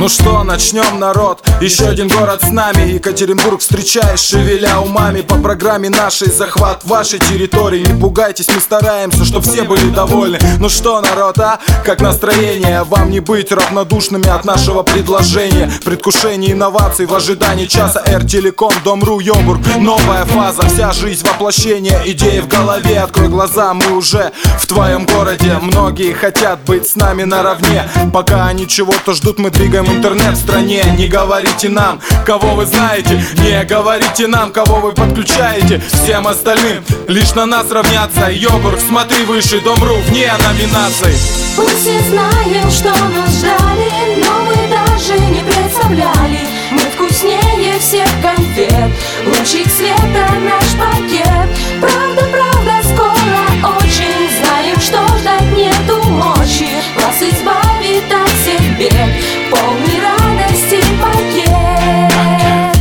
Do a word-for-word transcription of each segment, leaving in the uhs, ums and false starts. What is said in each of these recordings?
Ну что, начнем, народ, еще один город с нами. Екатеринбург встречаешь, шевеля умами. По программе нашей захват вашей территории. Не пугайтесь, мы стараемся, чтоб все были довольны. Ну что, народ, а? Как настроение? Вам не быть равнодушными от нашего предложения. Предвкушение инноваций в ожидании часа. Эр-телеком, Дом.ру, Йобург. Новая фаза, вся жизнь воплощение. Идеи в голове, открой глаза, мы уже в твоем городе. Многие хотят быть с нами наравне. Пока они чего-то ждут, мы двигаем интернет в стране. Не говорите нам, кого вы знаете. Не говорите нам, кого вы подключаете. Всем остальным лишь на нас равняться. Йогурт, смотри выше, Дом.ру вне номинаций. Мы все знаем, что нас ждали, но мы даже не представляли. Мы вкуснее всех конфет, лучик света наш пакет. Правда, правда, скоро очень. Знаем, что ждать нету мочи. Вас избавит от всех бед полный радости пакет.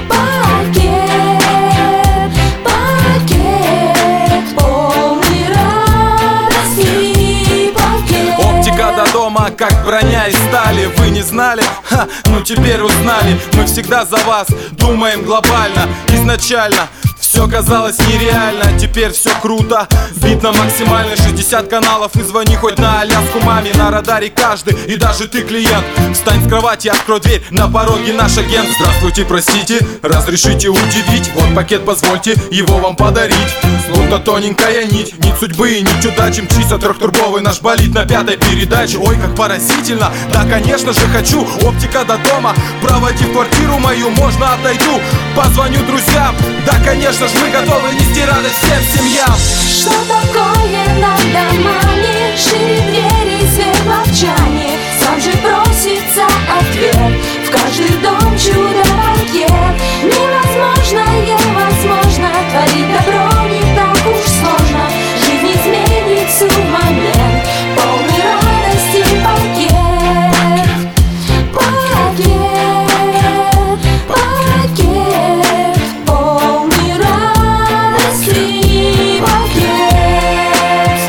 Пакет, пакет, полный радости пакет. Оптика до дома, как броня из стали. Вы не знали? Ха, ну теперь узнали. Мы всегда за вас думаем глобально. Изначально все казалось нереально, теперь все круто. Видно максимально шестьдесят каналов. И звони хоть на Аляску маме. На радаре каждый, и даже ты клиент. Встань с кровати, открой дверь, на пороге наш агент. Здравствуйте, простите, разрешите удивить. Вот пакет, позвольте его вам подарить. Словно тоненькая нить, нить судьбы и нить удачи. Мчится трехтурбовый наш болид на пятой передаче. Ой, как поразительно, да, конечно же хочу. Оптика до дома, проводи в квартиру мою. Можно отойду, позвоню друзьям. Да, конечно же, мы готовы нести радость всем семьям. Что такое над домами? Шире двери, свет молчание. Сам же просится ответ. В каждый дом чудо-пакет. Невозможное возможно. Творить добро не так уж сложно. Жизнь изменится в момент. Полный радости пакет. Пакет, пакет, полный радости пакет.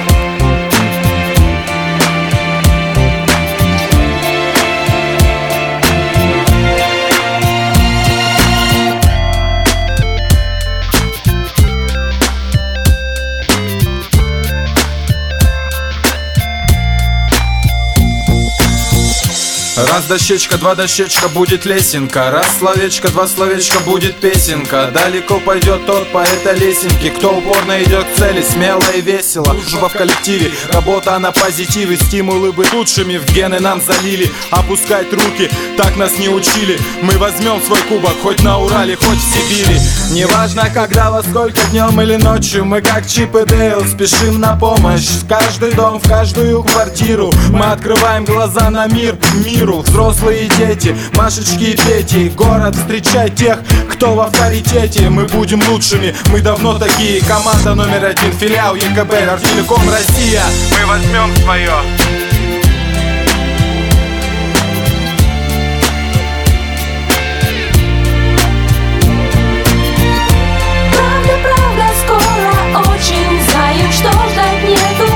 Раз дощечка, два дощечка, будет лесенка. Раз словечко, два словечка, будет песенка. Далеко пойдет тот по этой лесенке, кто упорно идет к цели, смело и весело. Дружба в коллективе, работа на позитиве. Стимулы быть лучшими в гены нам залили. Опускать руки, так нас не учили. Мы возьмем свой кубок, хоть на Урале, хоть в Сибири. Неважно когда, во сколько, днем или ночью. Мы как Чип и Дейл спешим на помощь. В каждый дом, в каждую квартиру. Мы открываем глаза на мир, миру. Взрослые и дети, Машечки и Пети. Город, встречай тех, кто в авторитете. Мы будем лучшими, мы давно такие. Команда номер один, филиал ЕКБ, Эр-телеком, Россия. Мы возьмем свое. Правда, правда, скоро очень. Знаем, что ждать нету